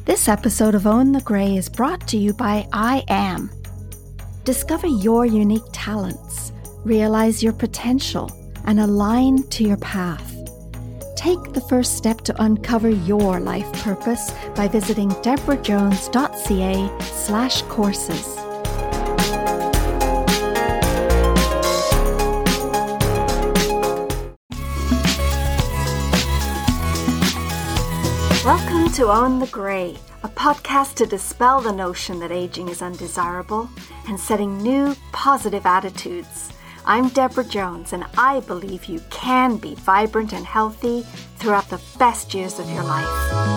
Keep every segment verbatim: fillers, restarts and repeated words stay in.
This episode of Own the Grey is brought to you by I Am. Discover your unique talents, realize your potential, and align to your path. Take the first step to uncover your life purpose by visiting deborahjones.ca slash courses. Welcome to Own the Grey, a podcast to dispel the notion that aging is undesirable and setting new, positive attitudes. I'm Deborah Jones, and I believe you can be vibrant and healthy throughout the best years of your life.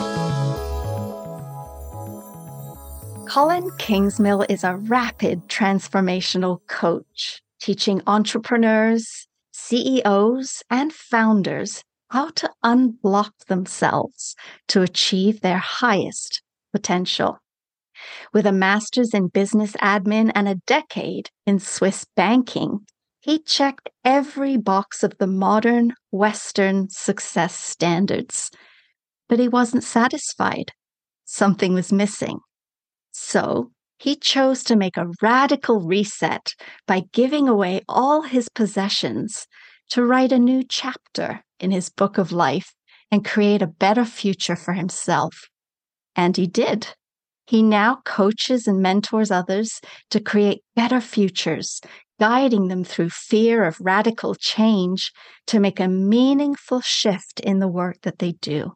Colin Kingsmill is a rapid transformational coach, teaching entrepreneurs, C E Os, and founders how to unblock themselves to achieve their highest potential. With a master's in business admin and a decade in Swiss banking, he checked every box of the modern Western success standards. But he wasn't satisfied. Something was missing. So he chose to make a radical reset by giving away all his possessions to write a new chapter in his book of life and create a better future for himself. And he did. He now coaches and mentors others to create better futures, guiding them through fear of radical change to make a meaningful shift in the work that they do.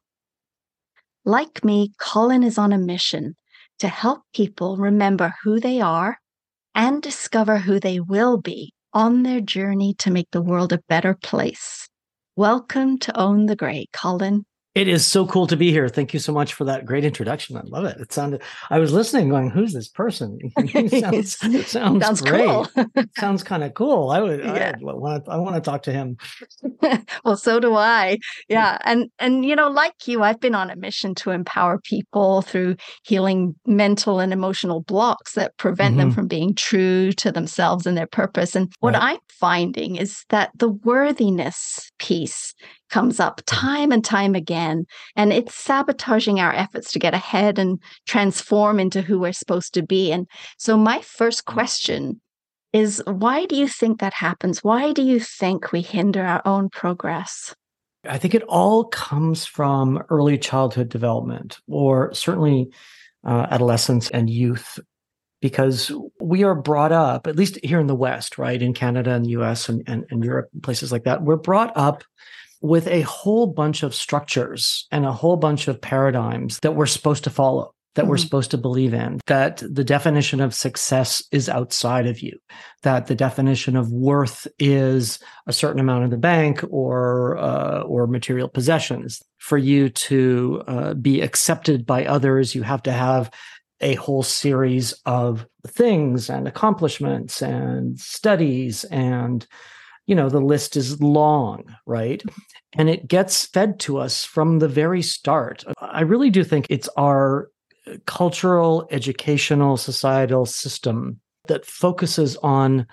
Like me, Colin is on a mission to help people remember who they are and discover who they will be on their journey to make the world a better place. Welcome to Own the Grey, Colin. It is so cool to be here. Thank you so much for that great introduction. I love it. It sounded, I was listening going, who's this person? It sounds, it sounds, sounds great. Cool. Sounds kind of cool. I would, yeah. I, want to, I want to talk to him. Well, so do I. Yeah. And, and, you know, like you, I've been on a mission to empower people through healing mental and emotional blocks that prevent mm-hmm. them from being true to themselves and their purpose. And what right. I'm finding is that the worthiness piece comes up time and time again, and it's sabotaging our efforts to get ahead and transform into who we're supposed to be. And so my first question is, why do you think that happens? Why do you think we hinder our own progress? I think it all comes from early childhood development, or certainly uh, adolescence and youth, because we are brought up, at least here in the West, right, in Canada and the U S and, and, and Europe, places like that, we're brought up with a whole bunch of structures and a whole bunch of paradigms that we're supposed to follow, that mm-hmm. we're supposed to believe in, that the definition of success is outside of you, that the definition of worth is a certain amount in the bank or uh, or material possessions. For you to uh, be accepted by others, you have to have a whole series of things and accomplishments and studies, and you know, the list is long, right? And it gets fed to us from the very start. I really do think it's our cultural, educational, societal system that focuses on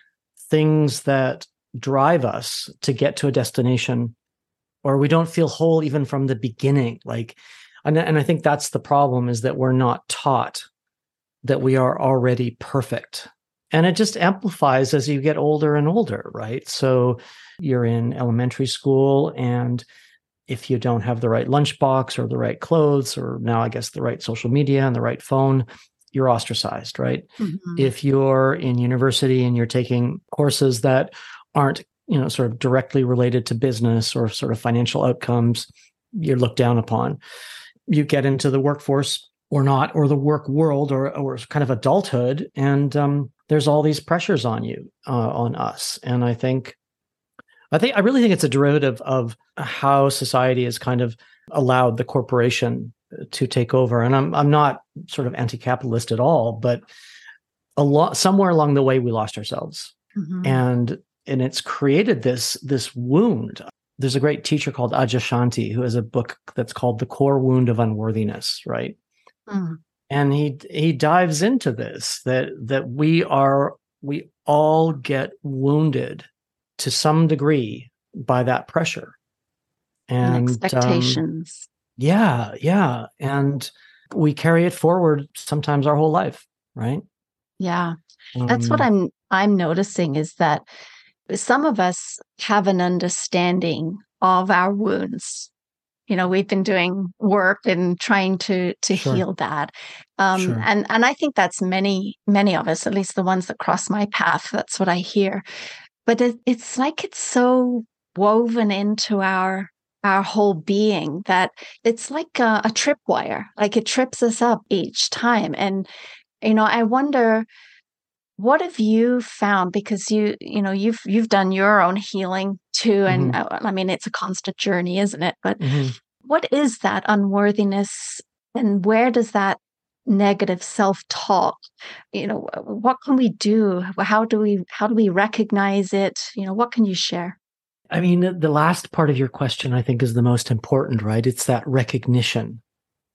things that drive us to get to a destination, or we don't feel whole even from the beginning. Like, and, and I think that's the problem, is that we're not taught that we are already perfect. And it just amplifies as you get older and older, right? So you're in elementary school, and if you don't have the right lunchbox or the right clothes, or now I guess the right social media and the right phone, you're ostracized, right? Mm-hmm. If you're in university and you're taking courses that aren't, you know, sort of directly related to business or sort of financial outcomes, you're looked down upon. You get into the workforce or not, or the work world, or, or kind of adulthood, and um, there's all these pressures on you, uh, on us. And I think, I think, I really think it's a derivative of how society has kind of allowed the corporation to take over. And I'm, I'm not sort of anti-capitalist at all, but a lot, somewhere along the way, we lost ourselves, mm-hmm. and and it's created this this wound. There's a great teacher called Adyashanti who has a book that's called The Core Wound of Unworthiness, right? Mm. And he he dives into this, that that we are we all get wounded to some degree by that pressure and, and expectations. Um, yeah, yeah, and we carry it forward sometimes our whole life, right? Yeah. Um, That's what I'm I'm noticing, is that some of us have an understanding of our wounds. You know, we've been doing work and trying to to Sure. heal that. Um, Sure. and and I think that's many, many of us, at least the ones that cross my path. That's what I hear. But it, it's like it's so woven into our our whole being that it's like a, a tripwire. Like it trips us up each time. And you know, I wonder, what have you found? Because you, you know, you've you've done your own healing too, and Mhm. uh, I mean, it's a constant journey, isn't it? But Mhm. what is that unworthiness, and where does that negative self-talk, you know, what can we do? How do we how do we recognize it? You know, what can you share? I mean, the last part of your question, I think, is the most important, right? It's that recognition,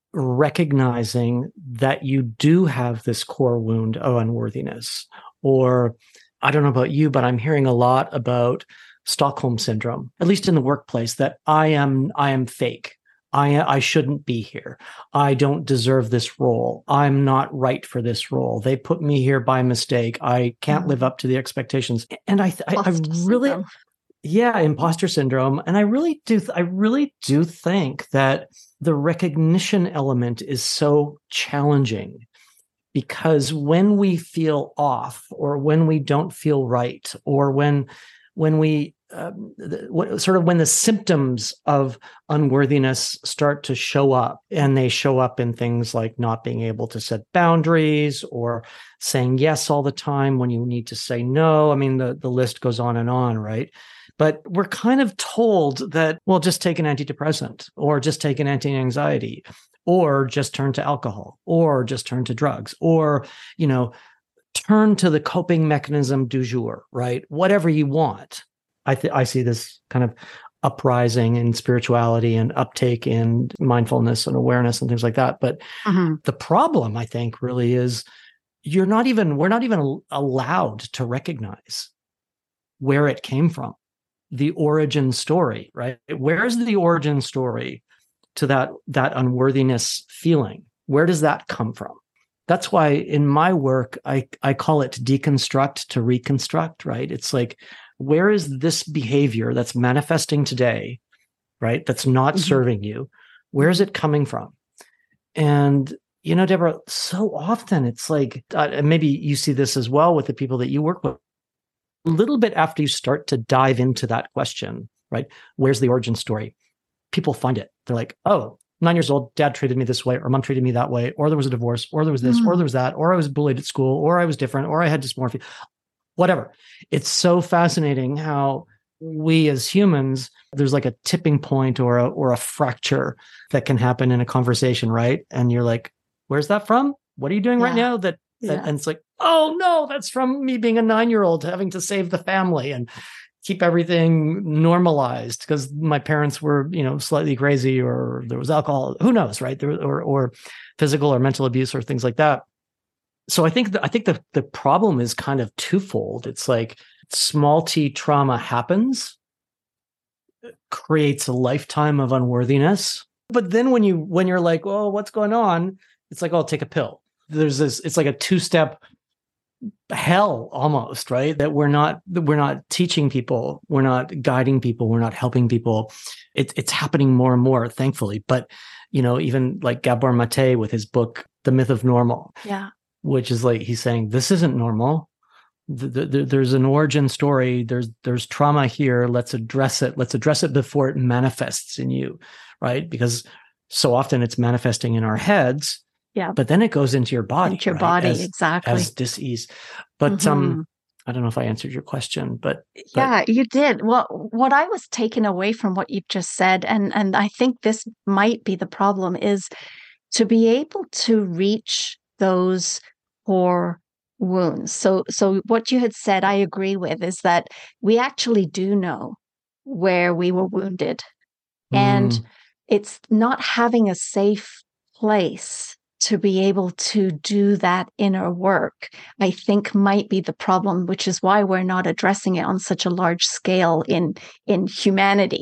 recognizing that you do have this core wound of unworthiness. Or I don't know about you, but I'm hearing a lot about Stockholm syndrome, at least in the workplace, that I am, I am fake. I, I shouldn't be here. I don't deserve this role. I'm not right for this role. They put me here by mistake. I can't Mm. live up to the expectations. And I, I, I Imposter really, syndrome. yeah, imposter syndrome. And I really do, I really do think that the recognition element is so challenging, because when we feel off, or when we don't feel right, or when, when we, um, the, what, sort of when the symptoms of unworthiness start to show up, and they show up in things like not being able to set boundaries, or saying yes all the time when you need to say no. I mean, the, the list goes on and on, right? But we're kind of told that, well, just take an antidepressant, or just take an anti-anxiety, or just turn to alcohol, or just turn to drugs, or, you know, turn to the coping mechanism du jour, right? Whatever you want. I th- I see this kind of uprising in spirituality and uptake in mindfulness and awareness and things like that. But Mm-hmm. the problem, I think, really is you're not even, we're not even allowed to recognize where it came from, the origin story, right? Where's the origin story to that, that unworthiness feeling? Where does that come from? That's why in my work, I, I call it deconstruct to reconstruct, right? It's like, where is this behavior that's manifesting today, right? That's not Mm-hmm. serving you. Where is it coming from? And, you know, Deborah, so often it's like, uh, and maybe you see this as well with the people that you work with, a little bit after you start to dive into that question, right? Where's the origin story? People find it. They're like, oh, nine years old, dad treated me this way, or mom treated me that way, or there was a divorce, or there was this, Mm. or there was that, or I was bullied at school, or I was different, or I had dysmorphia, whatever. It's so fascinating how we as humans, there's like a tipping point, or a, or a fracture that can happen in a conversation, right? And you're like, where's that from? What are you doing right Yeah. now? That, that Yeah. and it's like, oh no, that's from me being a nine-year-old having to save the family and keep everything normalized because my parents were, you know, slightly crazy, or there was alcohol, who knows, right? There, or, or physical or mental abuse or things like that. So I think, the, I think the, the problem is kind of twofold. It's like small t trauma happens, creates a lifetime of unworthiness. But then when you, when you're like, oh, what's going on? It's like, oh, take a pill. There's this, it's like a two-step hell almost, right? That we're not, we're not teaching people, we're not guiding people, we're not helping people. It, it's happening more and more, thankfully. But, you know, even like Gabor Mate with his book, The Myth of Normal, Yeah. which is like, he's saying, this isn't normal. The, the, there's an origin story. There's, there's trauma here. Let's address it. Let's address it before it manifests in you, right? Because so often it's manifesting in our heads. Yeah. But then it goes into your body, Into your right? body, as, exactly. as dis-ease. But Mm-hmm. um, I don't know if I answered your question, but, but yeah, you did. Well, what I was taken away from what you've just said, and and I think this might be the problem, is to be able to reach those core wounds. So, so what you had said, I agree with, is that we actually do know where we were wounded, and mm, it's not having a safe place to be able to do that inner work, I think might be the problem, which is why we're not addressing it on such a large scale in, in humanity.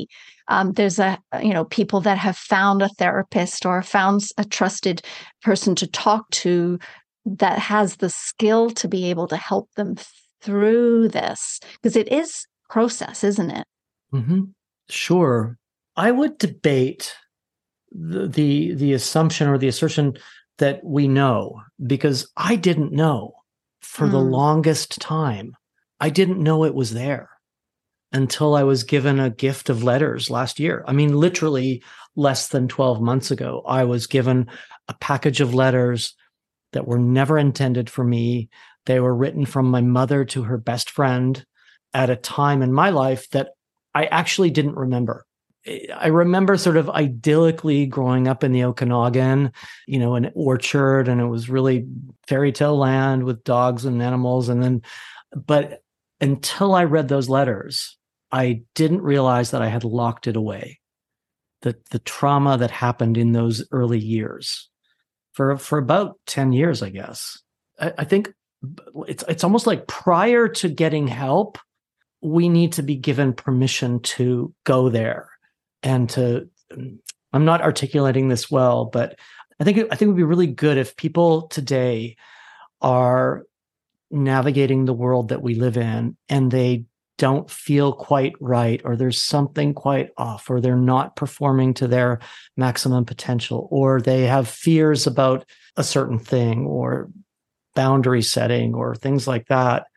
Um, there's a, you know, people that have found a therapist or found a trusted person to talk to that has the skill to be able to help them through this, because it is process, isn't it? Mm-hmm. Sure. I would debate the, the the assumption or the assertion that we know, because I didn't know for mm. the longest time. I didn't know it was there until I was given a gift of letters last year. I mean, literally less than twelve months ago, I was given a package of letters that were never intended for me. They were written from my mother to her best friend at a time in my life that I actually didn't remember. I remember sort of idyllically growing up in the Okanagan, you know, an orchard, and it was really fairy tale land with dogs and animals. And then, but until I read those letters, I didn't realize that I had locked it away. The, the trauma that happened in those early years for, for about ten years, I guess. I, I think it's, it's almost like prior to getting help, we need to be given permission to go there. And to, I'm not articulating this well, but I think I think it would be really good if people today are navigating the world that we live in and they don't feel quite right, or there's something quite off, or they're not performing to their maximum potential, or they have fears about a certain thing, or boundary setting, or things like that.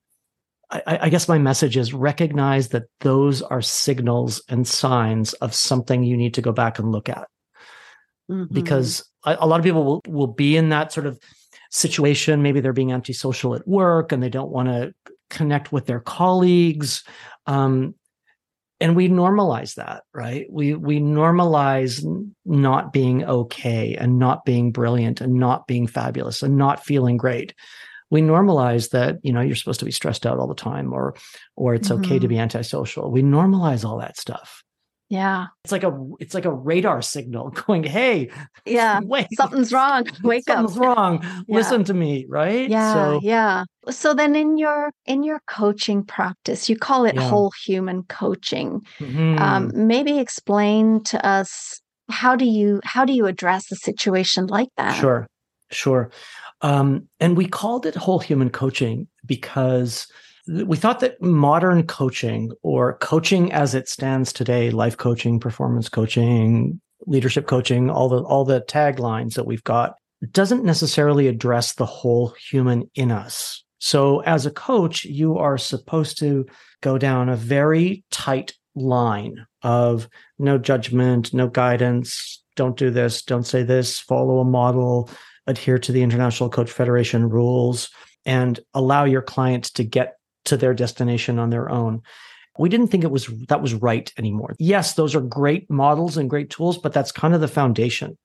I, I guess my message is recognize that those are signals and signs of something you need to go back and look at. Mm-hmm. Because a, a lot of people will, will be in that sort of situation. Maybe they're being antisocial at work and they don't want to connect with their colleagues. Um, and we normalize that, right? We, we normalize not being okay and not being brilliant and not being fabulous and not feeling great. We normalize that, you know, you're supposed to be stressed out all the time, or, or it's mm-hmm. okay to be antisocial. We normalize all that stuff. Yeah. It's like a, it's like a radar signal going, hey, yeah, wait, something's wrong. Wake something's up. Something's wrong. Yeah. Listen to me. Right. Yeah. So, yeah. So then in your, in your coaching practice, you call it yeah. whole human coaching. Mm-hmm. Um, maybe explain to us, how do you, how do you address a situation like that? Sure. Sure. Um, and we called it whole human coaching because we thought that modern coaching, or coaching as it stands today, life coaching, performance coaching, leadership coaching, all the, all the taglines that we've got, doesn't necessarily address the whole human in us. So as a coach, you are supposed to go down a very tight line of no judgment, no guidance, don't do this, don't say this, follow a model, adhere to the International Coach Federation rules, and allow your clients to get to their destination on their own. We didn't think it was that was right anymore. Yes, those are great models and great tools, but that's kind of the foundation.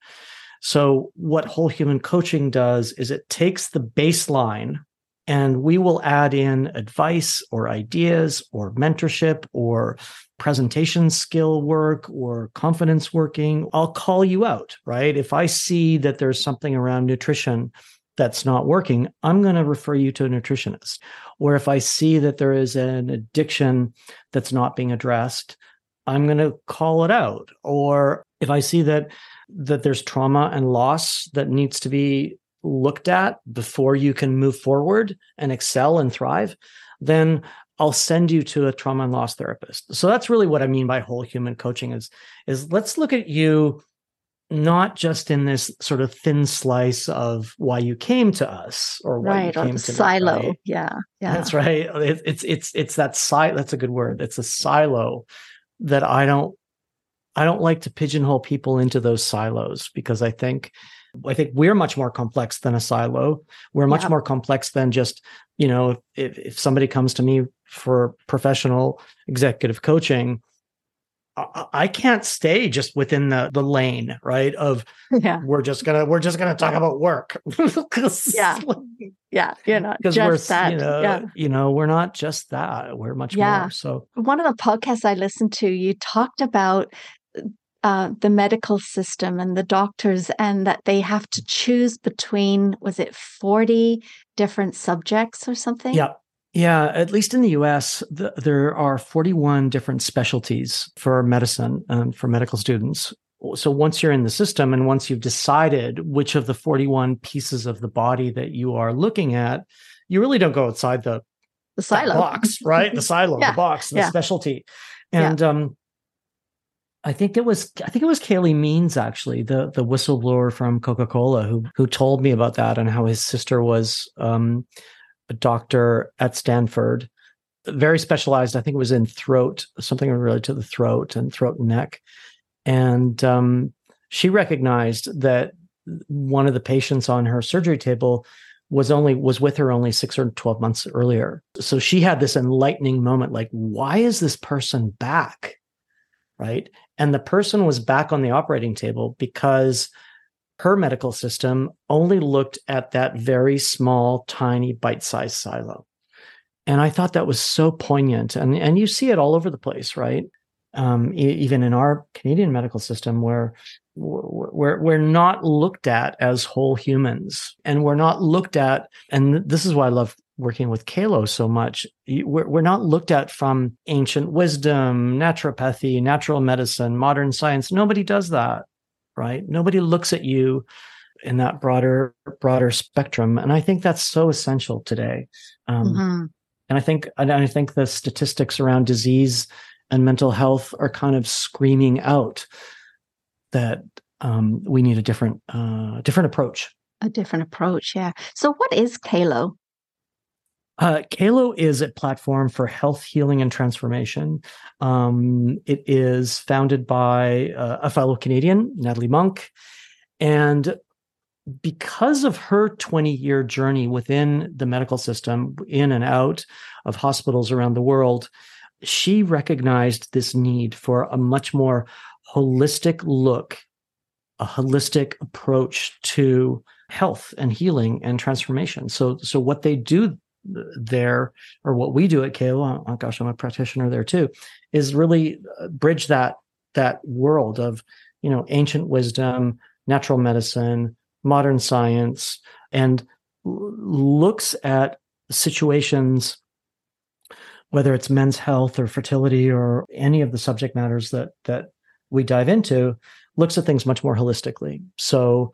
So what whole human coaching does is it takes the baseline, and we will add in advice or ideas or mentorship or presentation skill work or confidence working. I'll call you out, right? If I see that there's something around nutrition that's not working, I'm going to refer you to a nutritionist. Or if I see that there is an addiction that's not being addressed, I'm going to call it out. Or if I see that that there's trauma and loss that needs to be looked at before you can move forward and excel and thrive, then I'll send you to a trauma and loss therapist. So that's really what I mean by whole human coaching is, is let's look at you not just in this sort of thin slice of why you came to us or why right, you came or the to silo. Me, right? Yeah, yeah, that's right. It, it's it's it's that silo. That's a good word. It's a silo that I don't I don't like to pigeonhole people into those silos, because I think I think we're much more complex than a silo. We're much yeah. more complex than just, you know, if, if somebody comes to me for professional executive coaching, I, I can't stay just within the the lane, right? Of yeah. we're just gonna we're just gonna talk about work. yeah, yeah, you're not just we're, that. You know, yeah. you know, we're not just that. We're much yeah. more. So one of the podcasts I listened to, you talked about Uh, the medical system and the doctors, and that they have to choose between, was it forty different subjects or something? Yeah. Yeah, at least in the U S, th- there are forty-one different specialties for medicine and for medical students. So once you're in the system and once you've decided which of the forty-one pieces of the body that you are looking at, you really don't go outside the, The that silo. box, right? The silo, Yeah. the box, the Yeah. specialty. Yeah. And um, I think it was I think it was Kaylee Means, actually, the the whistleblower from Coca-Cola, who who told me about that and how his sister was um, a doctor at Stanford, very specialized. I think it was in throat, something related to the throat and throat and neck. And um, she recognized that one of the patients on her surgery table was only was with her only six or twelve months earlier. So she had this enlightening moment, like, why is this person back? Right. And the person was back on the operating table because her medical system only looked at that very small, tiny, bite-sized silo. And I thought that was so poignant. And, and you see it all over the place, right? Um, e- even in our Canadian medical system, where we're, we're not looked at as whole humans. And we're not looked at, and this is why I love working with Kalo so much. We're, we're not looked at from ancient wisdom, naturopathy, natural medicine, modern science. Nobody does that, right? Nobody looks at you in that broader, broader spectrum. And I think that's so essential today. Um, Mm-hmm. And I think, and I think the statistics around disease and mental health are kind of screaming out that um, we need a different, uh, different approach. A different approach, yeah. So, what is Kalo? Uh, Kalo is a platform for health, healing, and transformation. Um, it is founded by uh, a fellow Canadian, Natalie Monk, and because of her twenty-year journey within the medical system, in and out of hospitals around the world, she recognized this need for a much more holistic look, a holistic approach to health and healing and transformation. So, so what they do there, or what we do at Kalo, oh gosh, I'm a practitioner there too, is really bridge that that world of, you know, ancient wisdom, natural medicine, modern science, and looks at situations, whether it's men's health or fertility or any of the subject matters that that we dive into, looks at things much more holistically. So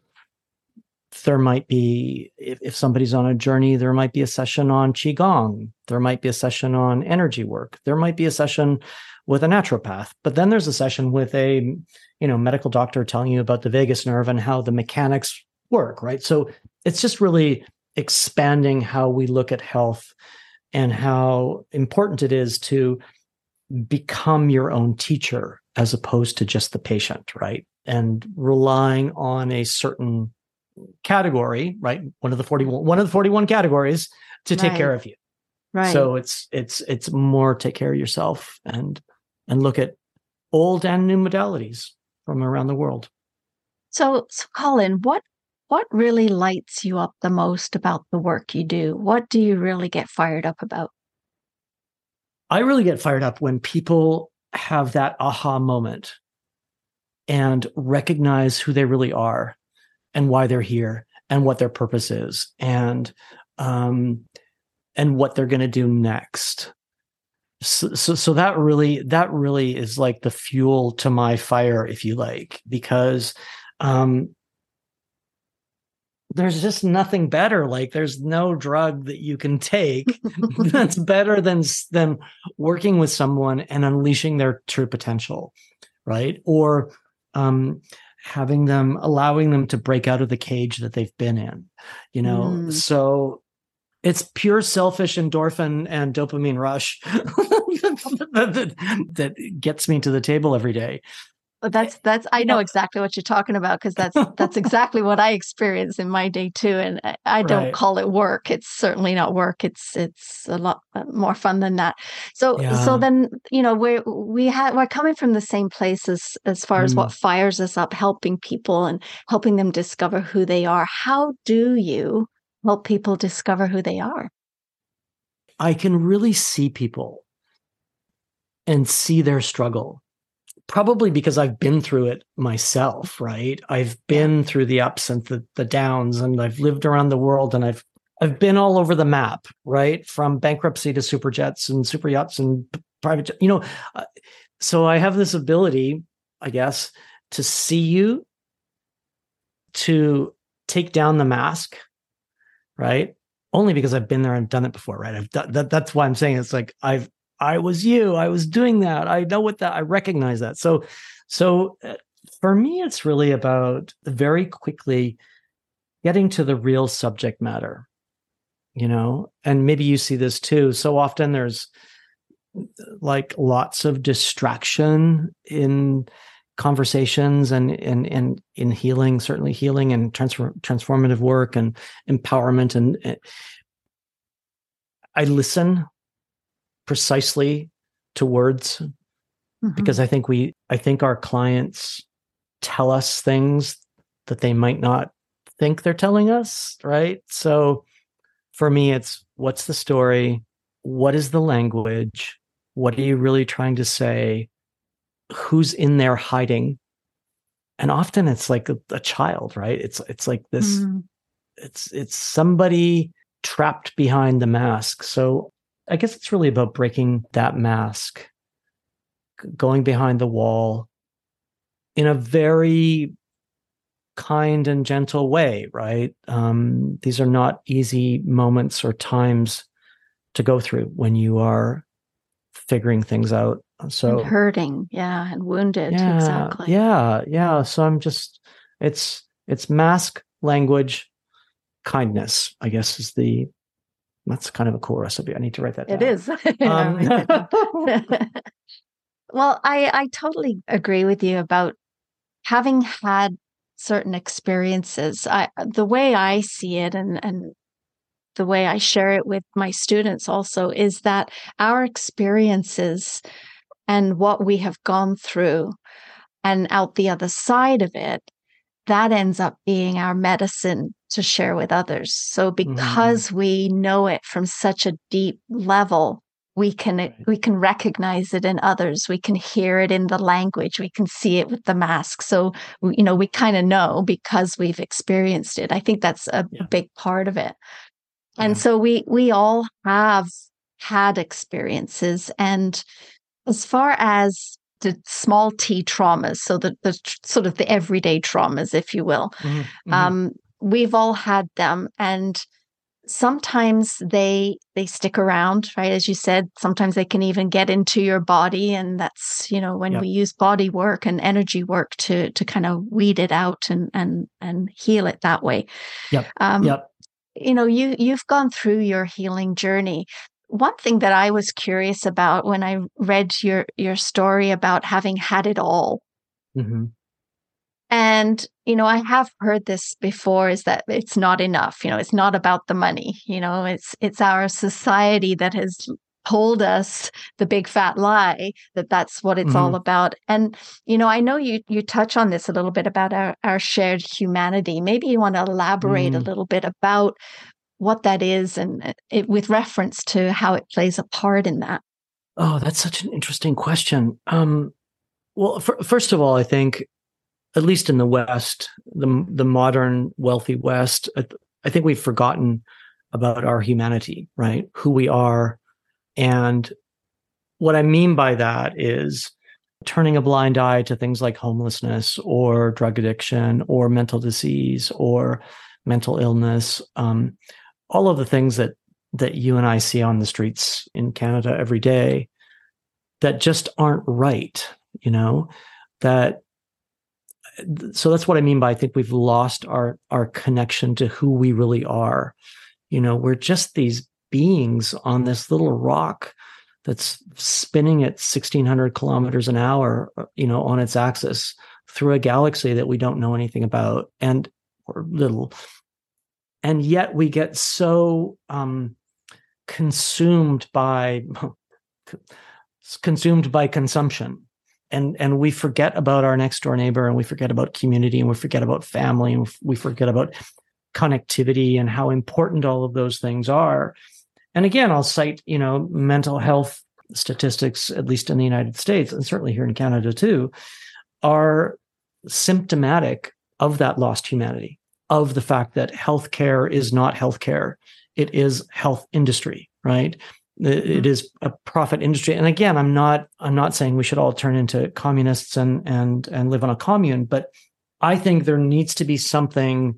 there might be, if, if somebody's on a journey, there might be a session on Qigong. There might be a session on energy work. There might be a session with a naturopath. But then there's a session with a, you know, medical doctor telling you about the vagus nerve and how the mechanics work, right? So it's just really expanding how we look at health and how important it is to become your own teacher as opposed to just the patient, right? And relying on a certain category, right? One of the forty-one, one of the forty-one categories to take Right. care of you. Right. So it's it's it's more take care of yourself and and look at old and new modalities from around the world. So, so Colin, what what really lights you up the most about the work you do? What do you really get fired up about? I really get fired up when people have that aha moment and recognize who they really are and why they're here and what their purpose is and um, and what they're going to do next. So, so, so that really, that really is like the fuel to my fire, if you like, because um, there's just nothing better. Like there's no drug that you can take that's better than than working with someone and unleashing their true potential, right? Or um, having them, allowing them to break out of the cage that they've been in, you know? Mm. So it's pure selfish endorphin and dopamine rush that, that, that gets me to the table every day. But that's that's I know exactly what you're talking about because that's that's exactly what I experience in my day too. And I, I don't Right. call it work. It's certainly not work. It's it's a lot more fun than that. So Yeah. so then you know we're we have we're coming from the same place as as far as Mm. what fires us up, helping people and helping them discover who they are. How do you help people discover who they are? I can really see people and see their struggle. Probably because I've been through it myself, right? I've been yeah. through the ups and the, the downs, and I've lived around the world, and I've I've been all over the map, right? From bankruptcy to super jets and super yachts and private, jet, you know. Uh, so I have this ability, I guess, to see you, to take down the mask, right? Only because I've been there and done it before, right? I've done that. That's why I'm saying it's like I've I was you. I was doing that. I know what that. I recognize that. So, so uh, for me, it's really about very quickly getting to the real subject matter, you know. And maybe you see this too. So often there's like lots of distraction in conversations and and and in healing, certainly healing and transform, transformative work and empowerment. And, and I listen precisely to words mm-hmm. because I think we, I think our clients tell us things that they might not think they're telling us, right? So for me, it's what's the story? What is the language? What are you really trying to say? Who's in there hiding? And often it's like a, a child, right? It's it's like this, mm. it's it's somebody trapped behind the mask. So I guess it's really about breaking that mask, going behind the wall in a very kind and gentle way, right? Um, these are not easy moments or times to go through when you are figuring things out. So and hurting, yeah, and wounded, yeah, exactly. Yeah, yeah. So I'm just, it's it's mask, language, kindness, I guess is the, that's kind of a cool recipe. I need to write that down. It is. Um, well, I, I totally agree with you about having had certain experiences. I, the way I see it and, and the way I share it with my students also is that our experiences and what we have gone through and out the other side of it, that ends up being our medicine to share with others. So because mm-hmm. we know it from such a deep level, we can right. we can recognize it in others. We can hear it in the language. We can see it with the mask. So, you know, we kind of know because we've experienced it. I think that's a yeah. big part of it. And yeah. so we we all have had experiences. And as far as the small t traumas, so the, the sort of the everyday traumas, if you will, mm-hmm. Mm-hmm. Um, we've all had them. And sometimes they they stick around, right? As you said, sometimes they can even get into your body. And that's, you know, when yep. we use body work and energy work to to kind of weed it out and and and heal it that way. Yep. Um, yep. You know, you you've gone through your healing journey. One thing that I was curious about when I read your your story about having had it all, mm-hmm. and you know, I have heard this before, is that it's not enough. You know, it's not about the money. You know, it's it's our society that has told us the big fat lie that that's what it's mm-hmm. all about. And you know, I know you you touch on this a little bit about our our shared humanity. Maybe you want to elaborate mm. a little bit about what that is, and it, with reference to how it plays a part in that. Oh, that's such an interesting question. Um, well, for, first of all, I think, at least in the West, the the modern wealthy West, I, I think we've forgotten about our humanity, right? Who we are. And what I mean by that is turning a blind eye to things like homelessness or drug addiction or mental disease or mental illness. Um, all of the things that that you and I see on the streets in Canada every day that just aren't right, you know, that, so that's what I mean by, I think we've lost our, our connection to who we really are. You know, we're just these beings on this little rock that's spinning at sixteen hundred kilometers an hour, you know, on its axis through a galaxy that we don't know anything about, and or little. And yet we get so um, consumed by consumed by consumption, and and we forget about our next door neighbor, and we forget about community, and we forget about family, and we forget about connectivity and how important all of those things are. And again, I'll cite, you know, mental health statistics, at least in the United States, and certainly here in Canada too, are symptomatic of that lost humanity, of the fact that healthcare is not healthcare It is health industry, right? It, it is a profit industry. And again, I'm not I'm not saying we should all turn into communists and and and live on a commune, but I think there needs to be something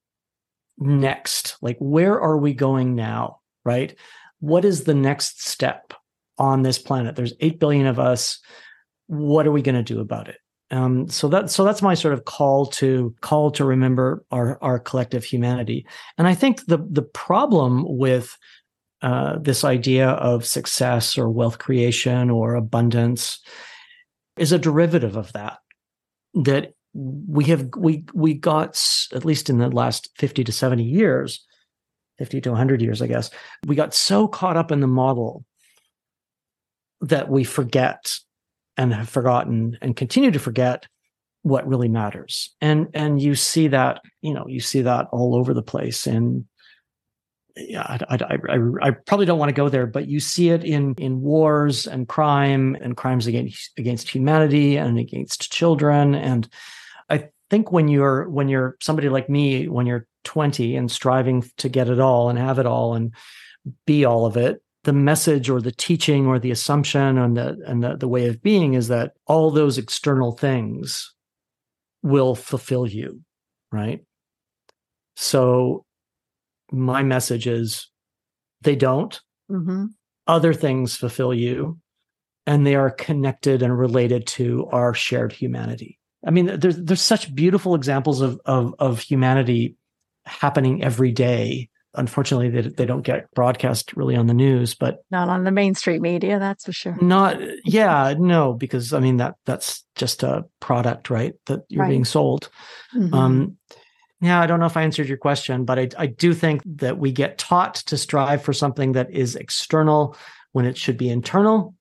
next. Like, where are we going now, right? What is the next step on this planet? There's eight billion of us. What are we going to do about it? Um, so that so that's my sort of call to call to remember our our collective humanity. And I think the the problem with uh, this idea of success or wealth creation or abundance is a derivative of that. That we have we we got, at least in the last fifty to seventy years, fifty to one hundred years, I guess, we got so caught up in the model that we forget and have forgotten and continue to forget what really matters. And and you see that, you know, you see that all over the place. And yeah, I, I, I, I probably don't want to go there, but you see it in in wars and crime and crimes against against humanity and against children. And I think when you're when you're somebody like me, when you're twenty and striving to get it all and have it all and be all of it, the message or the teaching or the assumption and the and the, the way of being is that all those external things will fulfill you, right? So my message is they don't. Mm-hmm. Other things fulfill you, and they are connected and related to our shared humanity. I mean, there's there's such beautiful examples of of, of humanity happening every day. Unfortunately, they, they don't get broadcast really on the news, but not on the mainstream media, that's for sure. Not, yeah, no, because I mean that that's just a product, right? That you're right. being sold. Mm-hmm. Um, yeah, I don't know if I answered your question, but I, I do think that we get taught to strive for something that is external when it should be internal.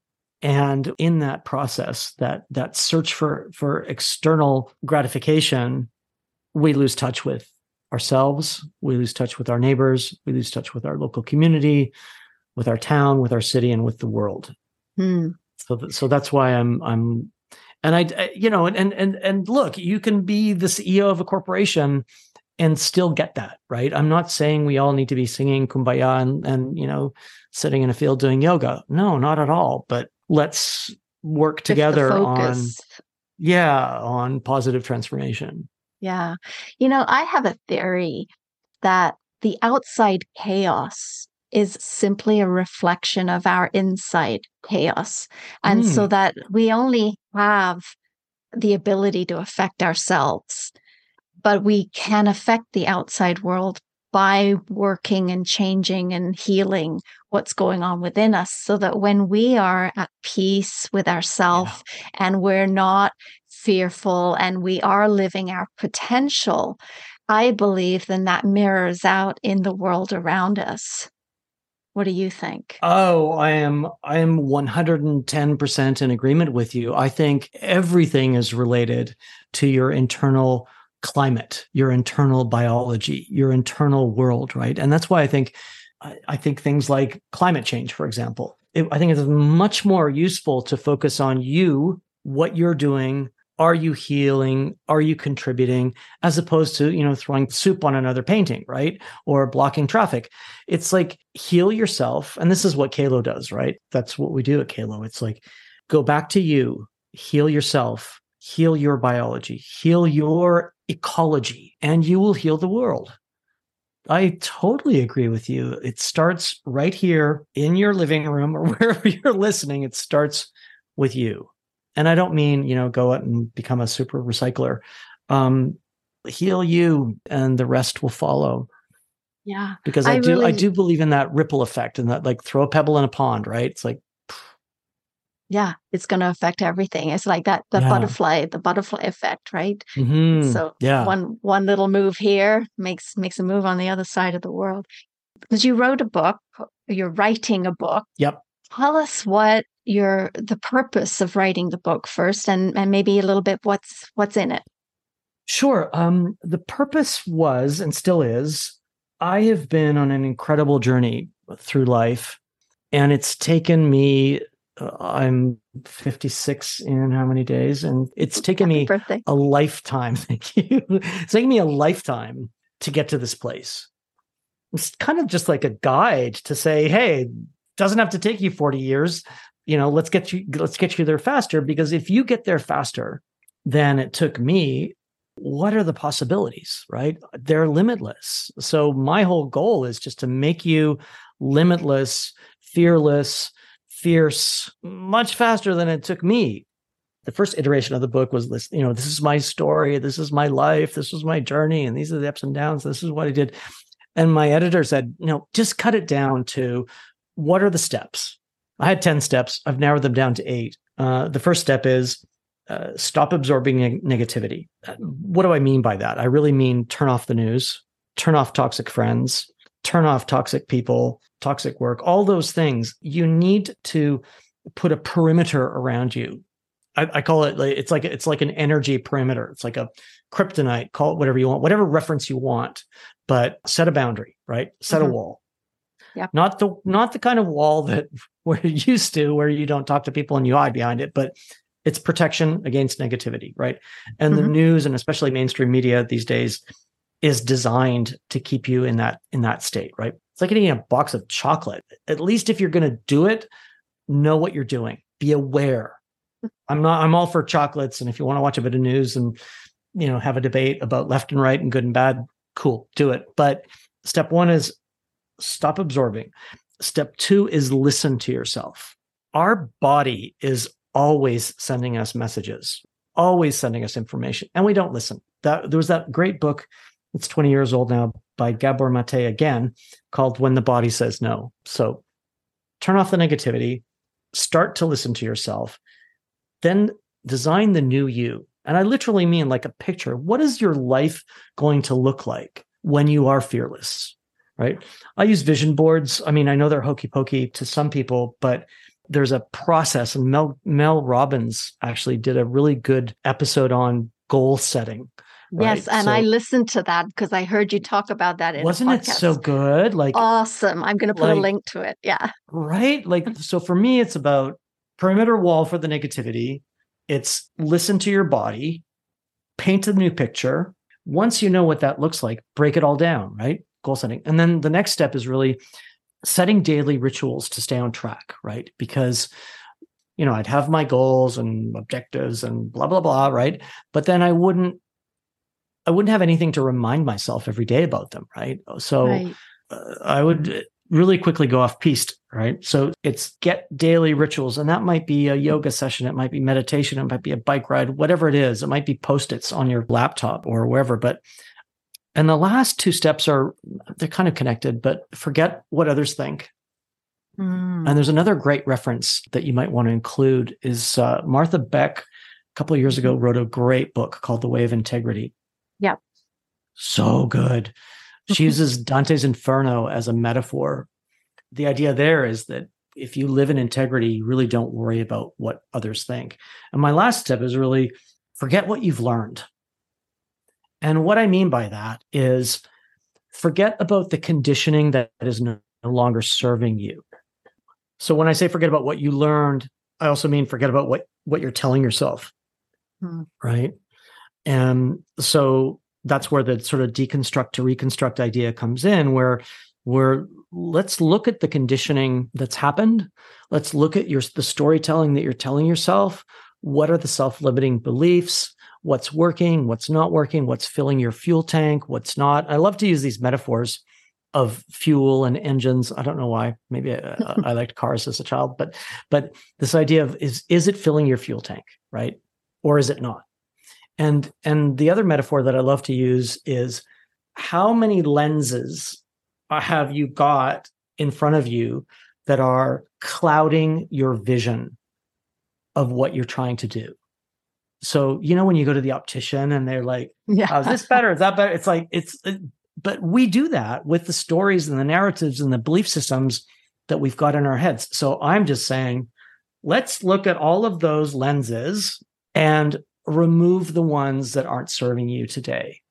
And in that process, that that search for for external gratification, we lose touch with ourselves, we lose touch with our neighbors, we lose touch with our local community, with our town, with our city, and with the world. Hmm. So, th- so that's why I'm, I'm, and I, I, you know, and and and look, you can be the C E O of a corporation and still get that, right? I'm not saying we all need to be singing Kumbaya and and you know, sitting in a field doing yoga. No, not at all. But let's work together on, yeah, on positive transformation. Yeah. You know, I have a theory that the outside chaos is simply a reflection of our inside chaos. And mm. so that we only have the ability to affect ourselves, but we can affect the outside world by working and changing and healing what's going on within us, so that when we are at peace with ourselves yeah. and we're not fearful and we are living our potential, I believe then that mirrors out in the world around us. What do you think? Oh, I am I am one hundred ten percent in agreement with you. I think everything is related to your internal climate, your internal biology, your internal world, right? And that's why I think I, I think things like climate change, for example, it, I think it's much more useful to focus on you, what you're doing. Are you healing? Are you contributing? As opposed to, you know, throwing soup on another painting, right? Or blocking traffic. It's like, heal yourself. And this is what Kalo does, right? That's what we do at Kalo. It's like, go back to you, heal yourself, heal your biology, heal your ecology, and you will heal the world. I totally agree with you. It starts right here in your living room or wherever you're listening. It starts with you. And I don't mean, you know, go out and become a super recycler. Um, heal you and the rest will follow. Yeah. Because I, I do, really... I do believe in that ripple effect and that, like, throw a pebble in a pond, right? It's like, yeah, it's going to affect everything. It's like that, the yeah. butterfly, the butterfly effect, right? Mm-hmm. So yeah. one, one little move here makes, makes a move on the other side of the world. Because you wrote a book, you're writing a book. Yep. Tell us what your, the purpose of writing the book first, and, and maybe a little bit what's, what's in it. Sure. Um, the purpose was, and still is, I have been on an incredible journey through life, and it's taken me, uh, I'm fifty-six in how many days? And it's taken Happy me birthday. a lifetime. Thank you. It's taken me a lifetime to get to this place. It's kind of just like a guide to say, hey, doesn't have to take you forty years. You know, let's get you, let's get you there faster, because if you get there faster than it took me, what are the possibilities, right? They're limitless. So my whole goal is just to make you limitless, fearless, fierce, much faster than it took me. The first iteration of the book was this, you know, this is my story, this is my life, this was my journey, and these are the ups and downs, this is what I did. And my editor said, no, just cut it down to what are the steps? I had ten steps. I've narrowed them down to eight. Uh, the first step is uh, stop absorbing neg- negativity. What do I mean by that? I really mean turn off the news, turn off toxic friends, turn off toxic people, toxic work, all those things. You need to put a perimeter around you. I, I call it, like, it's like, it's like an energy perimeter. It's like a kryptonite, call it whatever you want, whatever reference you want, but set a boundary, right? Set mm-hmm. a wall. Yep. Not the not the kind of wall that we're used to, where you don't talk to people and you hide behind it, but it's protection against negativity, right? And mm-hmm. the news, and especially mainstream media these days, is designed to keep you in that in that state, right? It's like eating a box of chocolate. At least if you're going to do it, know what you're doing. Be aware. I'm not. I'm all for chocolates, and if you want to watch a bit of news and, you know, have a debate about left and right and good and bad, cool, do it. But step one is stop absorbing. Step two is listen to yourself. Our body is always sending us messages, always sending us information, and we don't listen. That there was that great book, it's twenty years old now, by Gabor Mate again, called When the Body Says No. So turn off the negativity, start to listen to yourself, then design the new you. And I literally mean like a picture. What is your life going to look like when you are fearless? Right? I use vision boards. I mean, I know they're hokey pokey to some people, but there's a process. And Mel, Mel Robbins actually did a really good episode on goal setting. Right? Yes. And so, I listened to that because I heard you talk about that in wasn't a podcast. It so good? Like, awesome. I'm going to put like, a link to it. Yeah. Right. Like, so for me, it's about perimeter wall for the negativity. It's listen to your body, paint a new picture. Once you know what that looks like, break it all down, right? Goal setting. And then the next step is really setting daily rituals to stay on track, right? Because, you know, I'd have my goals and objectives and blah, blah, blah, right? But then I wouldn't, I wouldn't have anything to remind myself every day about them, right? So right. Uh, I would really quickly go off piste, right? So it's get daily rituals, and that might be a yoga session, it might be meditation, it might be a bike ride, whatever it is. It might be Post-its on your laptop or wherever, but and the last two steps are, they're kind of connected, but forget what others think. Mm. And there's another great reference that you might want to include is uh, Martha Beck, a couple of years ago, wrote a great book called The Way of Integrity. Yeah. So good. She uses Dante's Inferno as a metaphor. The idea there is that if you live in integrity, you really don't worry about what others think. And my last step is really forget what you've learned. And what I mean by that is forget about the conditioning that is no longer serving you. So when I say forget about what you learned, I also mean forget about what, what you're telling yourself, hmm. right? And so that's where the sort of deconstruct to reconstruct idea comes in, where where let's look at the conditioning that's happened. Let's look at your the storytelling that you're telling yourself. What are the self-limiting beliefs? What's working, what's not working, what's filling your fuel tank, what's not. I love to use these metaphors of fuel and engines. I don't know why. Maybe I, I liked cars as a child, but but this idea of is is it filling your fuel tank, right? Or is it not? And and the other metaphor that I love to use is how many lenses have you got in front of you that are clouding your vision of what you're trying to do? So, you know, when you go to the optician and they're like, yeah. oh, is this better? Is that better? It's like, it's, it, but we do that with the stories and the narratives and the belief systems that we've got in our heads. So I'm just saying, let's look at all of those lenses and remove the ones that aren't serving you today.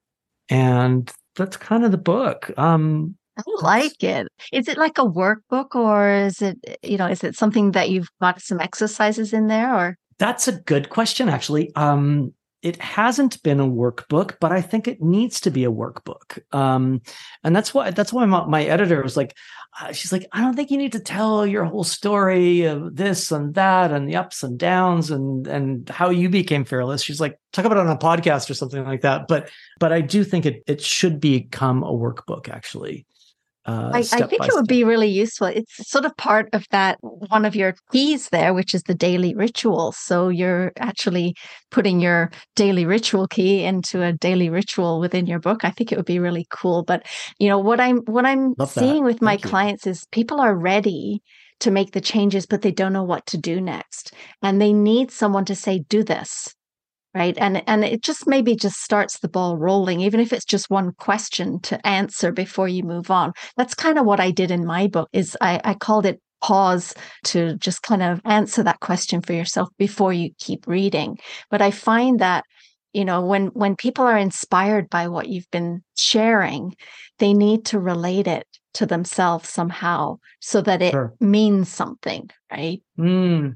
And that's kind of the book. Um, I like it. Is it like a workbook, or is it, you know, is it something that you've got some exercises in there, or? That's a good question, actually. Um, it hasn't been a workbook, but I think it needs to be a workbook. Um, and that's why that's why my, my editor was like, uh, she's like, I don't think you need to tell your whole story of this and that and the ups and downs and and how you became fearless. She's like, talk about it on a podcast or something like that. But but I do think it it should become a workbook, actually. Uh, I, I think it would step. be really useful. It's sort of part of that, one of your keys there, which is the daily ritual. So you're actually putting your daily ritual key into a daily ritual within your book. I think it would be really cool. But, you know, what I'm, what I'm Love seeing that. with my Thank you. clients is people are ready to make the changes, but they don't know what to do next. And they need someone to say, do this. Right. And and it just maybe just starts the ball rolling, even if it's just one question to answer before you move on. That's kind of what I did in my book is I, I called it pause to just kind of answer that question for yourself before you keep reading. But I find that, you know, when when people are inspired by what you've been sharing, they need to relate it to themselves somehow so that it Sure. means something. Right. Mm.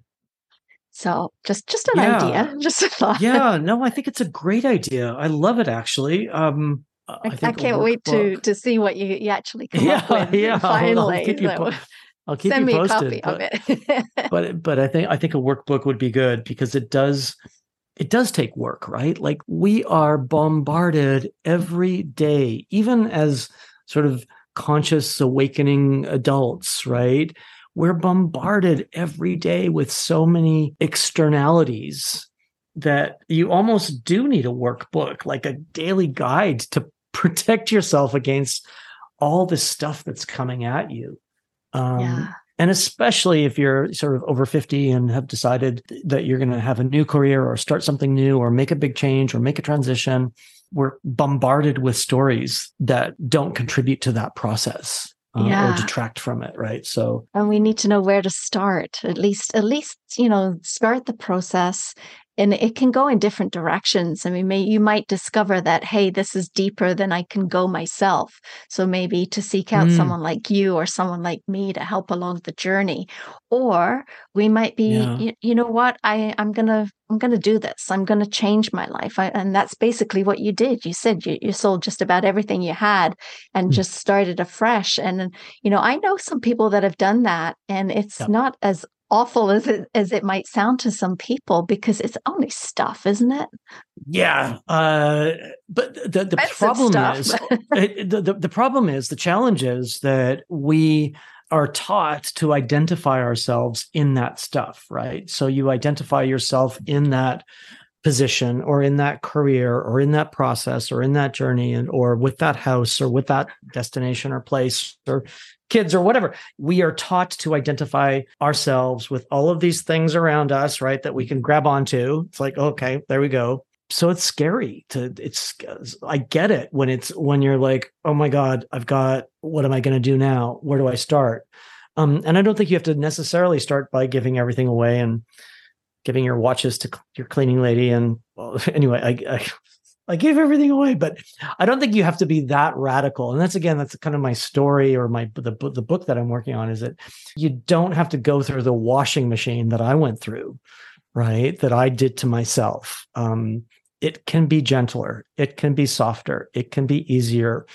So just just an Yeah. idea, just a thought. Yeah, no, I think it's a great idea. I love it, actually. Um, I, I, I think a can't wait to workbook- to see what you, you actually come Yeah, up with. yeah. I'll- Finally, I'll keep you. So Po- I'll keep send you me a posted. copy but, of it. but but I think I think a workbook would be good because it does it does take work, right? Like we are bombarded every day, even as sort of conscious awakening adults, right? We're bombarded every day with so many externalities that you almost do need a workbook, like a daily guide to protect yourself against all this stuff that's coming at you. Um, Yeah. And especially if you're sort of over fifty and have decided that you're going to have a new career or start something new or make a big change or make a transition, we're bombarded with stories that don't contribute to that process. Uh, Yeah. or detract from it, right? So, And we need to know where to start. At least, at least, you know, start the process. And it can go in different directions. I mean, may, you might discover that, hey, this is deeper than I can go myself. So maybe to seek out Mm. someone like you or someone like me to help along the journey. Or we might be, Yeah. you, you know what, I, I'm going to, I'm going to do this. I'm going to change my life. I, and that's basically what you did. You said you, you sold just about everything you had and Mm. just started afresh. And, you know, I know some people that have done that, and it's Yeah. not as awful as it as it might sound to some people because it's only stuff, isn't it? yeah. Uh, but the, the Expensive problem stuff. is, it, the, the, the problem is, the challenge is that we are taught to identify ourselves in that stuff, right? So you identify yourself in that position or in that career or in that process or in that journey and or with that house or with that destination or place or kids or whatever. We are taught to identify ourselves with all of these things around us, right? That we can grab onto. It's like, okay, there we go. So it's scary to, it's, I get it when it's, when you're like, oh my God, I've got, what am I going to do now? Where do I start? Um, and I don't think you have to necessarily start by giving everything away and giving your watches to your cleaning lady. And well, anyway, I, I, I gave everything away, but I don't think you have to be that radical. And that's, again, that's kind of my story or my, the, the book that I'm working on is that you don't have to go through the washing machine that I went through, right? That I did to myself. Um, it can be gentler. It can be softer. It can be easier.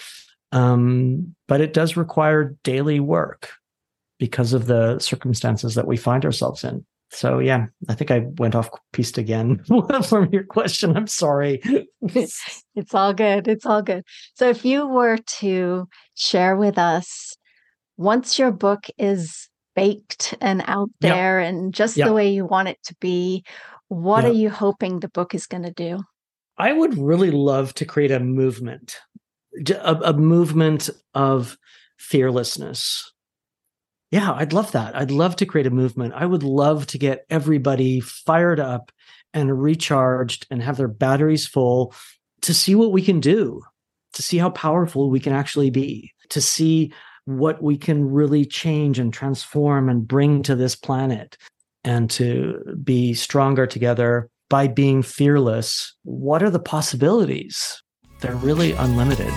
Um, but it does require daily work because of the circumstances that we find ourselves in. So, yeah, I think I went off piste again from your question. I'm sorry. It's all good. It's all good. So if you were to share with us, once your book is baked and out Yep. there and just Yep. the way you want it to be, what Yep. are you hoping the book is going to do? I would really love to create a movement, a, a movement of fearlessness. Yeah, I'd love that. I'd love to create a movement. I would love to get everybody fired up and recharged and have their batteries full to see what we can do, to see how powerful we can actually be, to see what we can really change and transform and bring to this planet, and to be stronger together by being fearless. What are the possibilities? They're really unlimited.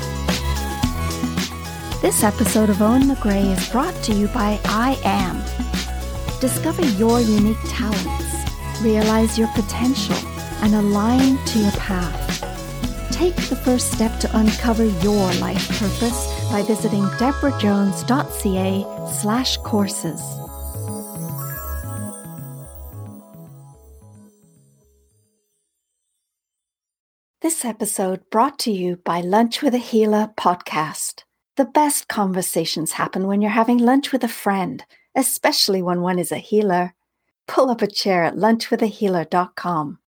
This episode of Owen McGray is brought to you by I Am. Discover your unique talents, realize your potential, and align to your path. Take the first step to uncover your life purpose by visiting deborahjones.ca slash courses. This episode brought to you by Lunch with a Healer podcast. The best conversations happen when you're having lunch with a friend, especially when one is a healer. Pull up a chair at lunch with a healer dot com.